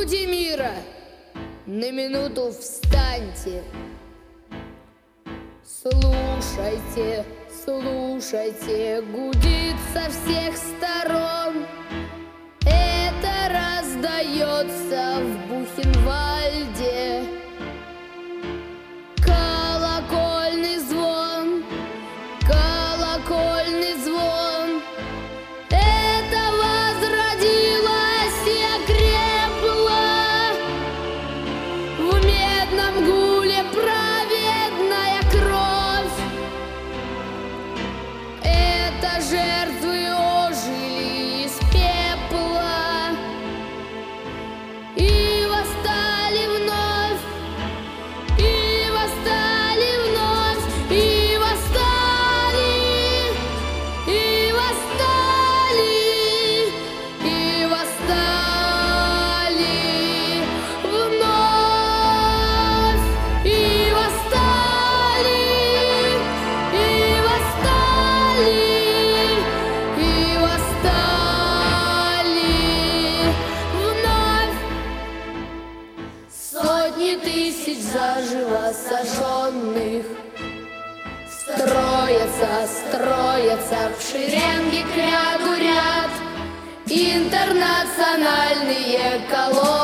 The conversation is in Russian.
Люди мира, на минуту встаньте. Слушайте, слушайте, гудит со всех сторон. Это раздается в Бухенвальде. Колокольный звон, колокольный звон. Это возродилась и окрепла в медном гуле праведная кровь. Это жертвы ожили из пепла и восстали вновь, и восстали вновь, и восстали, и восстали, и восстали вновь, и восстали, и восстали, и восстали вновь. Сотни тысяч заживо сожженных строятся, строятся в шеренге к ряду ряд. Интернациональные колонны